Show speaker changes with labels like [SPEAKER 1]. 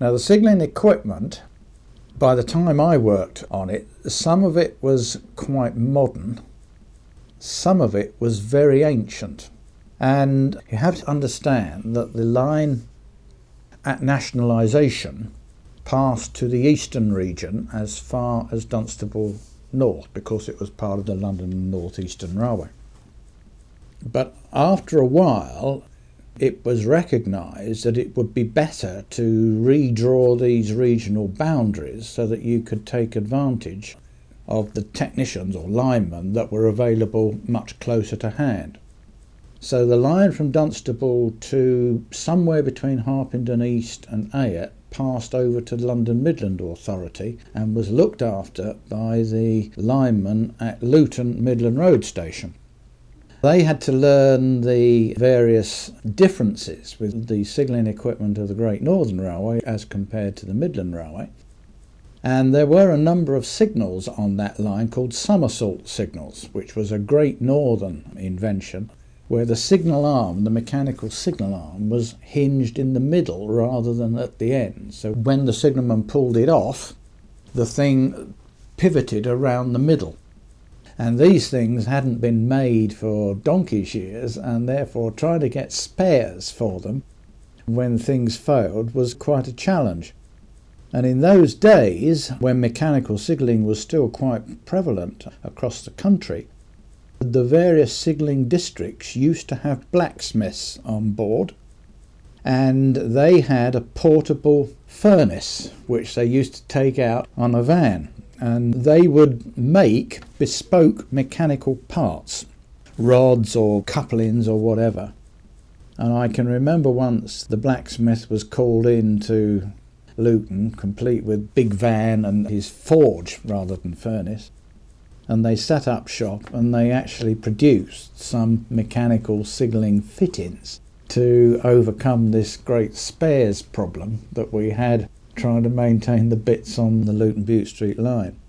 [SPEAKER 1] Now, the signalling equipment, by the time I worked on it, some of it was quite modern, some of it was very ancient. And you have to understand that the line at nationalisation passed to the eastern region as far as Dunstable North, because it was part of the London North Eastern Railway. But after a while, it was recognised that it would be better to redraw these regional boundaries so that you could take advantage of the technicians or linemen that were available much closer to hand. So the line from Dunstable to somewhere between Harpenden East and Ayett passed over to the London Midland Authority and was looked after by the linemen at Luton Midland Road Station. They had to learn the various differences with the signalling equipment of the Great Northern Railway as compared to the Midland Railway. And there were a number of signals on that line called somersault signals, which was a Great Northern invention, where the signal arm, the mechanical signal arm, was hinged in the middle rather than at the end. So when the signalman pulled it off, the thing pivoted around the middle. And these things hadn't been made for donkey's years, and therefore trying to get spares for them when things failed was quite a challenge. And in those days, when mechanical signalling was still quite prevalent across the country, the various signalling districts used to have blacksmiths on board, and they had a portable furnace which they used to take out on a van, and they would make bespoke mechanical parts, rods or couplings or whatever. And I can remember once the blacksmith was called in to Luton, complete with big van and his forge rather than furnace. And they set up shop and they actually produced some mechanical signalling fittings to overcome this great spares problem that we had trying to maintain the bits on the Luton Bute Street line.